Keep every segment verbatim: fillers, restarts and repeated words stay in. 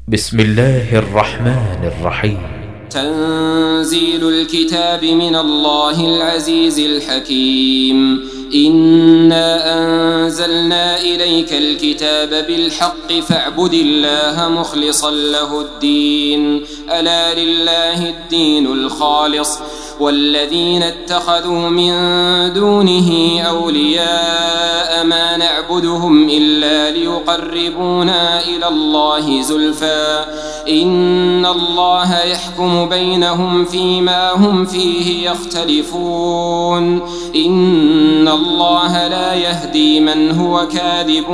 بسم الله الرحمن الرحيم. تنزيل الكتاب من الله العزيز الحكيم. إنا أنزلنا إليك الكتاب بالحق فاعبد الله مخلصا له الدين، ألا لله الدين الخالص، والذين اتخذوا من دونه أولياء ما نعبدهم إلا ليقربونا إلى الله زلفى إن الله يحكم بينهم فيما هم فيه يختلفون، إن الله لا يهدي من هو كاذب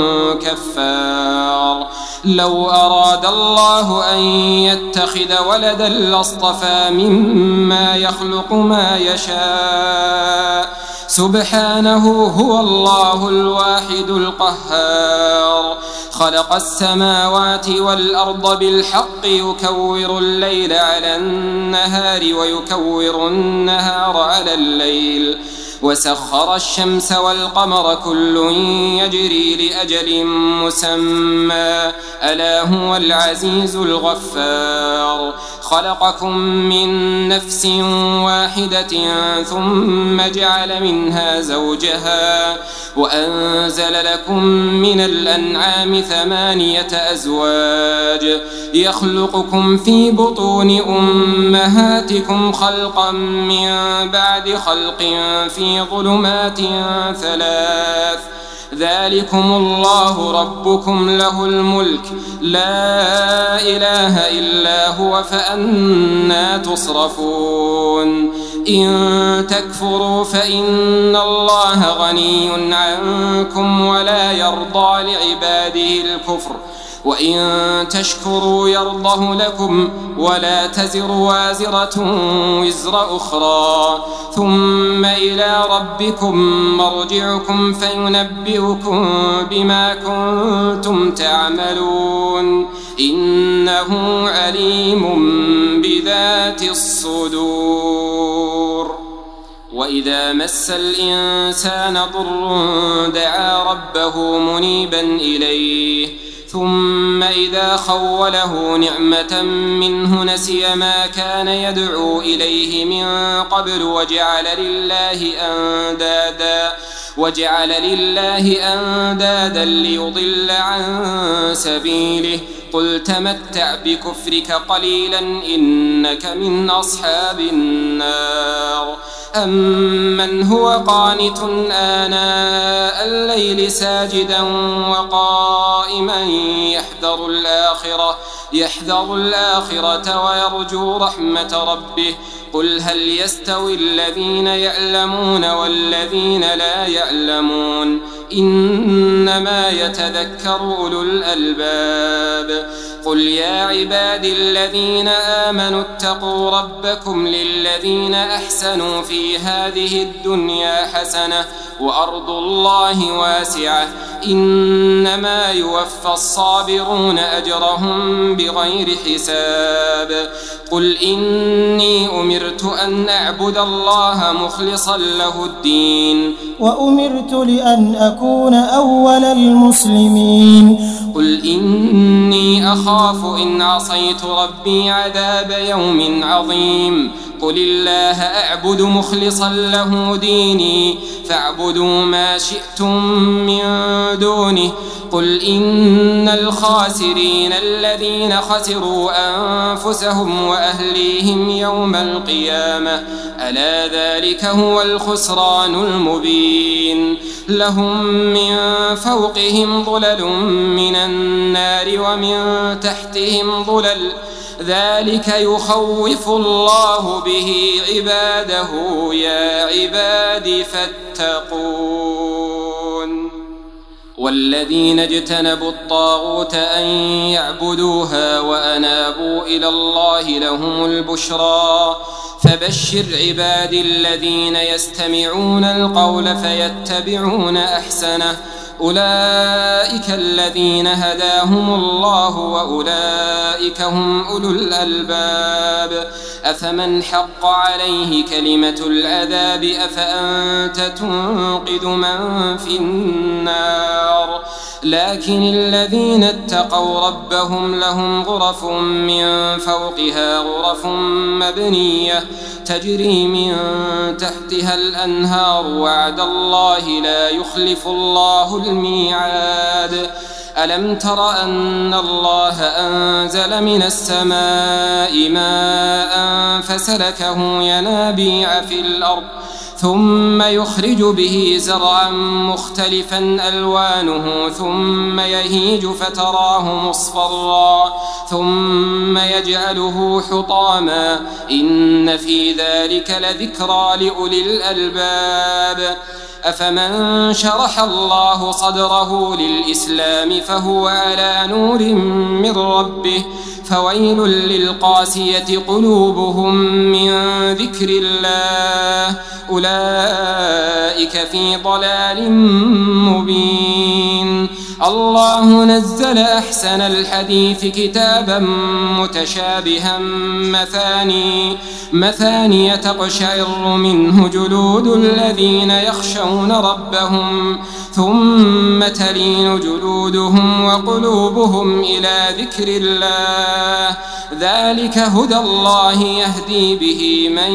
كفار. لو أراد الله أن يتخذ ولدا لاصطفى مما يخلق ما يشاء، سبحانه هو الله الواحد القهار. خلق السماوات والأرض بالحق يكور الليل على النهار ويكور النهار على الليل، وسخر الشمس والقمر كل يجري لأجل مسمى، ألا هو العزيز الغفار. خلقكم من نفس واحدة ثم جعل منها زوجها وأنزل لكم من الأنعام ثمانية أزواج يخلقكم في بطون أمهاتكم خلقا من بعد خلق في ظلمات ثلاث، ذلكم الله ربكم له الملك لا إله إلا هو فأنى تصرفون. إن تكفروا فإن الله غني عنكم ولا يرضى لعباده الكفر، وإن تشكروا يرضه لكم ولا تزر وازرة وزر أخرى، ثم إلى ربكم مرجعكم فينبئكم بما كنتم تعملون، إنه عليم بذات الصدور. وإذا مس الإنسان ضر دعا ربه منيبا إليه، ثم إذا خوله نعمة منه نسي ما كان يدعو إليه من قبل وجعل لله أندادا وجعل لله أندادا ليضل عن سبيله، قل تمتع بكفرك قليلا إنك من أصحاب النار. أمن هو قانت آناء الليل ساجدا وقائما يحذر الآخرة يحذر الآخرة ويرجو رحمة ربه، قل هل يستوي الذين يعلمون والذين لا يعلمون، إنما يتذكر أولو الألباب. قل يا عبادي الذين آمنوا اتقوا ربكم للذين أحسنوا في هذه الدنيا حسنة وأرض الله واسعة، إنما يوفى الصابرون أجرهم بغير حساب. قل إني أمرت أن أعبد الله مخلصا له الدين، وأمرت لأن أكون أول المسلمين. قل إني أخاف إن عصيت ربي عذاب يوم عظيم. قل الله أعبد مخلصا له ديني فاعبدوا ما شئتم من دونه. قل إن الخاسرين الذين خسروا أنفسهم وأهليهم يوم القيامة، ألا ذلك هو الخسران المبين. لهم من فوقهم ظلل من النار ومن تحتهم ظلل، ذلك يخوف الله به عباده، يا عباد فاتقون. والذين اجتنبوا الطاغوت أن يعبدوها وأنابوا إلى الله لهم البشرى، فبشر عبادي الذين يستمعون القول فيتبعون أحسنه، أولئك الذين هداهم الله وأولئك هم أولو الألباب. أفمن حق عليه كلمة العذاب أفأنت تنقذ من في النار لكن الذين اتقوا ربهم لهم غرف من فوقها غرف مبنية تجري من تحتها الأنهار وعد الله لا يخلف الله الميعاد. ألم تر أن الله أنزل من السماء ماء فسلكه ينابيع في الأرض ثم يخرج به زرعا مختلفا ألوانه ثم يهيج فتراه مصفرا ثم يجعله حطاما إن في ذلك لذكرى لأولي الألباب. أفمن شرح الله صدره للإسلام فهو على نور من ربه فويل للقاسية قلوبهم من ذكر الله أولئك في ضلال مبين. الله نزل أحسن الحديث كتابا متشابها مثاني مثاني تقشعر منه جلود الذين يخشون ربهم ثم تلين جلودهم وقلوبهم إلى ذكر الله ذلك هدى الله يهدي به من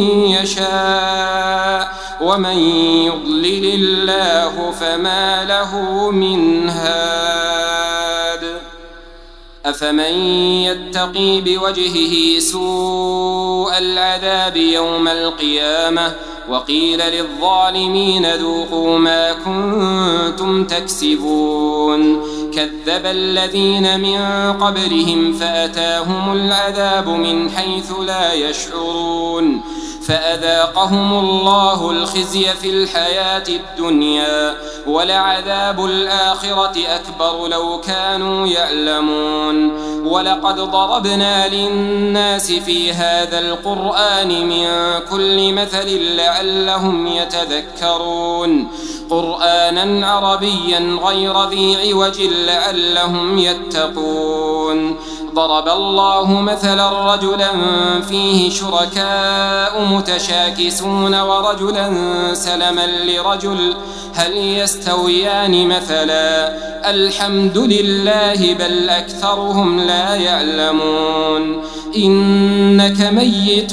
يشاء ومن يضلل الله فما له من هاد. أفمن يتقي بوجهه سوء العذاب يوم القيامة وقيل للظالمين ذوقوا ما كنتم تكسبون كذب الذين من قبلهم فأتاهم العذاب من حيث لا يشعرون فأذاقهم الله الخزي في الحياة الدنيا ولعذاب الآخرة أكبر لو كانوا يعلمون. ولقد ضربنا للناس في هذا القرآن من كل مثل لعلهم يتذكرون قرآنا عربيا غير ذي عوج لعلهم يتقون. ضرب الله مثلا رجلا فيه شركاء متشاكسون ورجلا سلما لرجل هل يستويان مثلا الحمد لله بل أكثرهم لا يعلمون. إنك ميت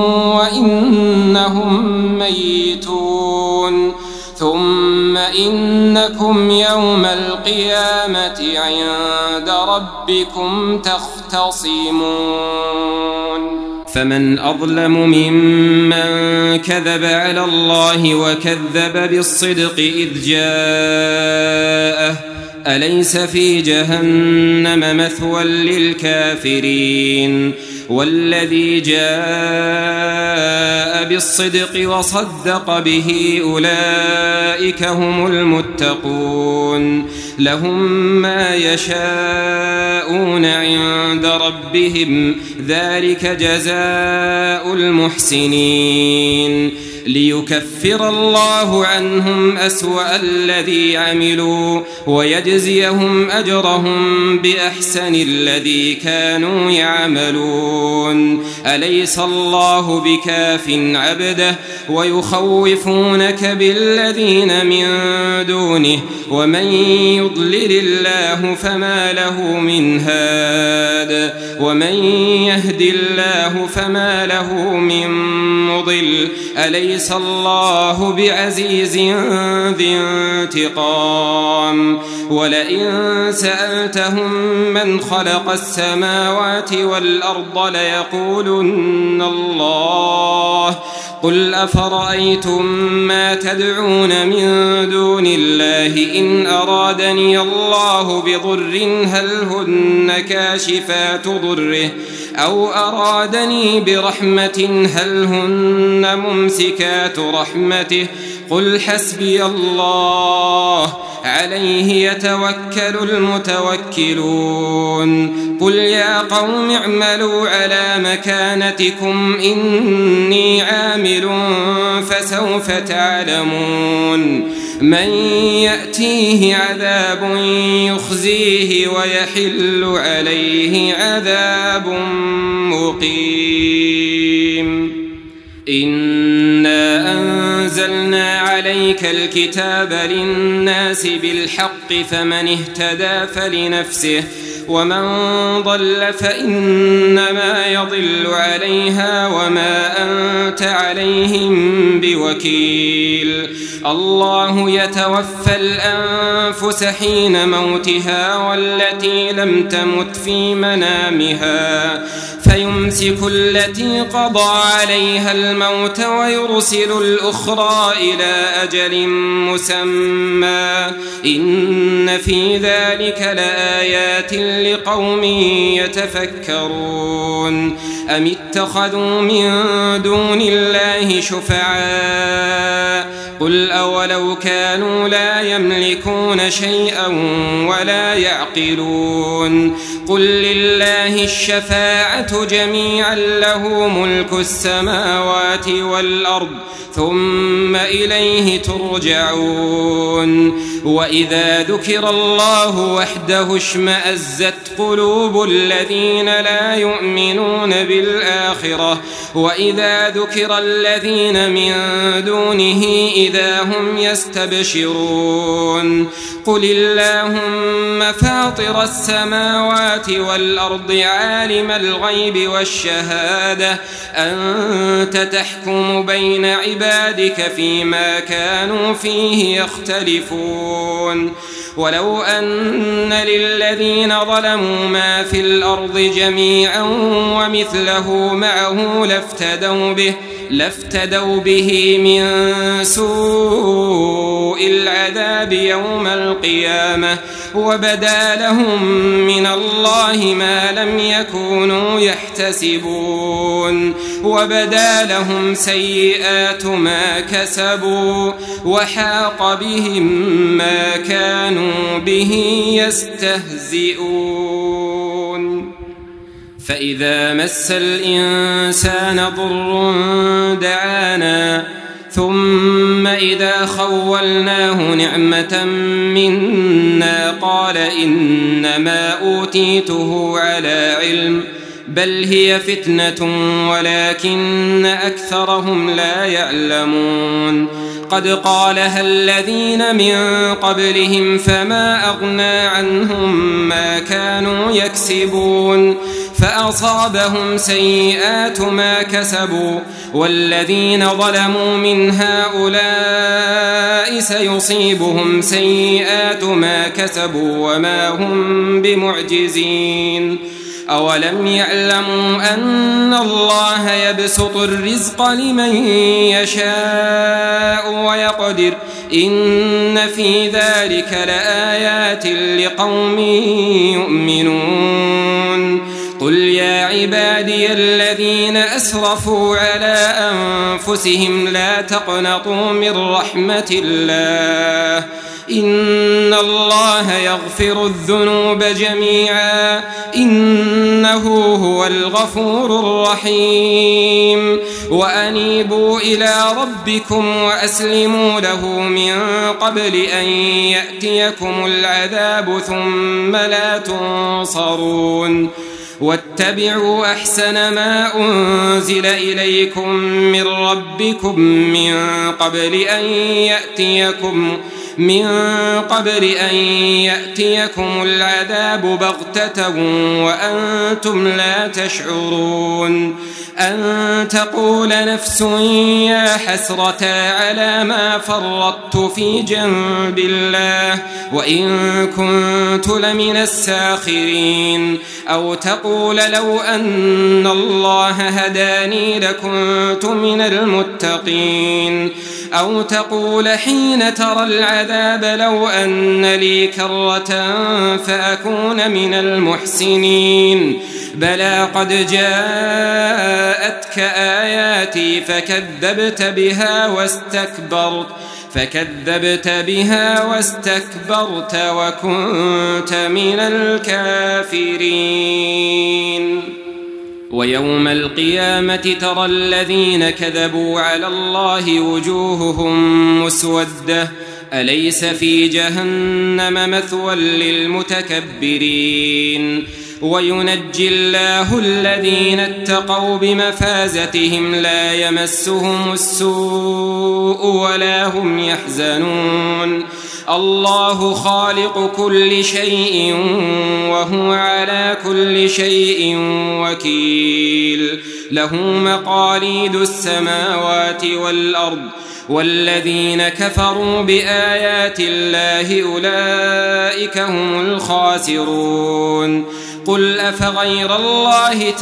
وإنهم ميتون ثم إنكم يوم القيامة عند ربكم تختصمون. فمن أظلم ممن كذب على الله وكذب بالصدق إذ جاءه أليس في جهنم مثوى للكافرين والذي جاء بالصدق وصدق به أولئك هم المتقون لهم ما يشاءون عند ربهم ذلك جزاء المحسنين ليكفر الله عنهم أسوأ الذي عملوا ويجزيهم أجرهم بأحسن الذي كانوا يعملون. أليس الله بكاف عبده ويخوفونك بالذين من دونه ومن يضلل الله فما له من هاد ومن يهد الله فما له من مضل. أليس الله بعزيز ذي انتقام. ولئن سألتهم من خلق السماوات والأرض ليقولن الله قل أفرأيتم ما تدعون من دون الله إن أرادني الله بضر هل هن كاشفات ضره أو أرادني برحمة هل هن ممسكات رحمته قل حسبي الله عليه يتوكل المتوكلون. قل يا قوم اعملوا على مكانتكم إني عامل فسوف تعلمون من يأتيه عذاب يخزيه ويحل عليه عذاب مقيم. إنا أنزلنا عليكم عليك الكتاب للناس بالحق فمن اهتدى فلنفسه ومن ضل فإنما يضل عليها وما أنت عليهم بوكيل. الله يتوفى الأنفس حين موتها والتي لم تمت في منامها فيمسك التي قضى عليها الموت ويرسل الأخرى إلى أجل مسمى إن في ذلك لآيات لقوم يتفكرون. أم اتخذوا من دون الله شفعاء قل أولو كانوا لا يملكون شيئا ولا يعقلون قل لله الشفاعة جميعا له ملك السماوات والأرض ثم إليه ترجعون. وإذا ذكر الله وحده اشمأزت قلوب الذين لا يؤمنون بالآخرة وإذا ذكر الذين من دونه إذا هم يستبشرون. قل اللهم فاطر السماوات والأرض عالم الغيب والشهادة أنت تحكم بين عبادك فيما كانوا فيه يختلفون. ولو أن للذين ظلموا ما في الأرض جميعا ومثله معه لافتدوا به لافتدوا به من سوء العذاب يوم القيامة وبدا لهم من الله ما لم يكونوا يحتسبون وبدا لهم سيئات ما كسبوا وحاق بهم ما كانوا به يستهزئون. فإذا مس الإنسان ضر دعانا ثم إذا خولناه نعمة منا قال إنما أوتيته على علم بل هي فتنة ولكن أكثرهم لا يعلمون. قد قالها الذين من قبلهم فما أغنى عنهم ما كانوا يكسبون فأصابهم سيئات ما كسبوا والذين ظلموا من هؤلاء سيصيبهم سيئات ما كسبوا وما هم بمعجزين. أولم يعلموا أن الله يبسط الرزق لمن يشاء ويقدر إن في ذلك لآيات لقوم يؤمنون. قل يا عبادي الذين أسرفوا على أنفسهم لا تقنطوا من رحمة الله إن الله يغفر الذنوب جميعا إنه هو الغفور الرحيم. وأنيبوا إلى ربكم وأسلموا له من قبل أن يأتيكم العذاب ثم لا تنصرون. واتبعوا أحسن ما أنزل إليكم من ربكم من قبل أن يأتيكم من قبل أن يأتيكم العذاب بغتة وأنتم لا تشعرون. أن تقول نفس يا حسرة على ما فرطت في جنب الله وإن كنت لمن الساخرين. أو تقول لو أن الله هداني لكنت من المتقين. أو تقول حين ترى العذاب لو أن لي كرة فأكون من المحسنين. بلى قد جاءتك آياتي فكذبت بها واستكبرت فكذبت بها واستكبرت وكنت من الكافرين. ويوم القيامة ترى الذين كذبوا على الله وجوههم مسودة أليس في جهنم مثوى للمتكبرين. وينجي الله الذين اتقوا بمفازتهم لا يمسهم السوء ولا هم يحزنون الله خالق كل شيء وهو على كل شيء وكيل له مقاليد السماوات والأرض والذين كفروا بآيات الله أولئك هم الخاسرون قل أفغير الله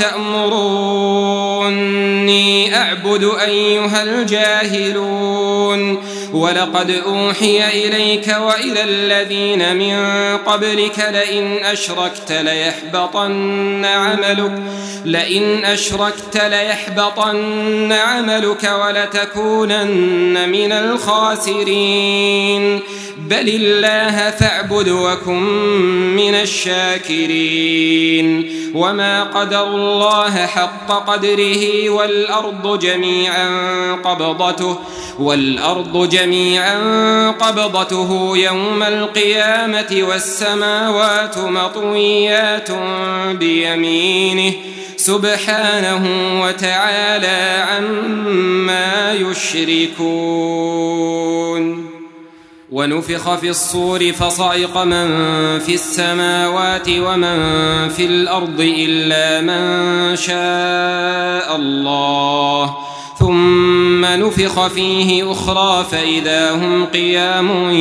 تأمروني أعبد أيها الجاهلون ولقد أوحي إليك وإلى الذين من قبلك لئن أشركت ليحبطن عملك لئن أشركت ليحبطن عملك ولتكونن من الخاسرين بل الله فاعبد وكن من الشاكرين وما قدر الله حق قدره والأرض جميعا قبضته والأرض جميعا قبضته يوم القيامة والسماوات مطويات بيمينه سبحانه وتعالى عما يشركون ونفخ في الصور فصعق من في السماوات ومن في الأرض إلا من شاء الله ثم نفخ فيه أخرى فإذا هم قيام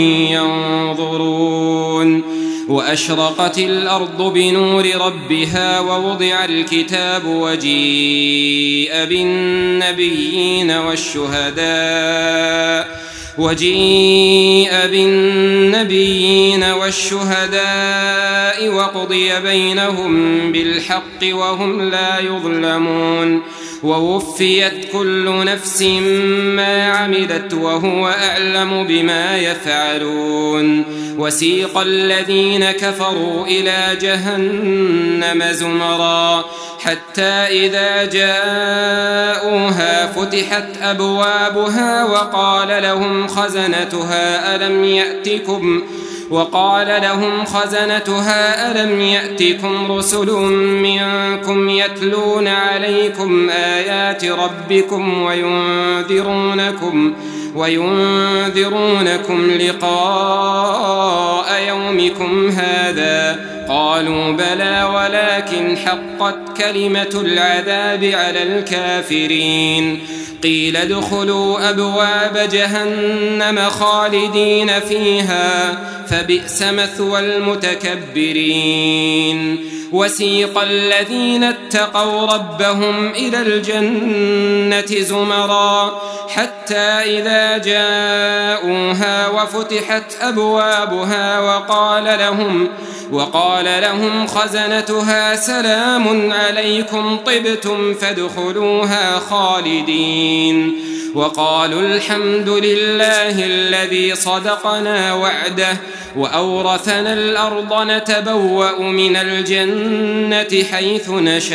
ينظرون وأشرقت الأرض بنور ربها ووضع الكتاب وجيء بالنبيين والشهداء وجيء بالنبيين والشهداء وقضي بينهم بالحق وهم لا يظلمون ووفيت كل نفس ما عملت وهو أعلم بما يفعلون وسيق الذين كفروا إلى جهنم زمرا حتى إذا جاءوها فتحت أبوابها وقال لهم خزنتها ألم يأتكم وقال لهم خزنتها ألم يأتكم رسل منكم يتلون عليكم آيات ربكم وينذرونكم وينذرونكم لقاء يومكم هذا قالوا بلى ولكن حقت كلمة العذاب على الكافرين قيل ادخلوا أبواب جهنم خالدين فيها فبئس مثوى المتكبرين وسيق الذين اتقوا ربهم إلى الجنة زمرا حتى إذا جاءوها وفتحت أبوابها وقال لهم وقال لهم خزنتها سلام عليكم طبتم فادخلوها خالدين وقالوا الحمد لله الذي صدقنا وعده وأورثنا الأرض نتبوأ من الجنة حيث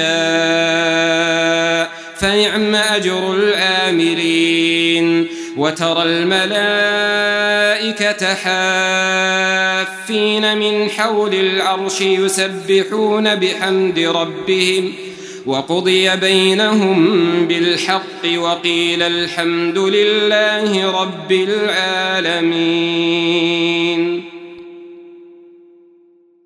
نشاء فنعم أجر العاملين وترى الملائكة حافين من حول العرش يسبحون بحمد ربهم وقضي بينهم بالحق وقيل الحمد لله رب العالمين.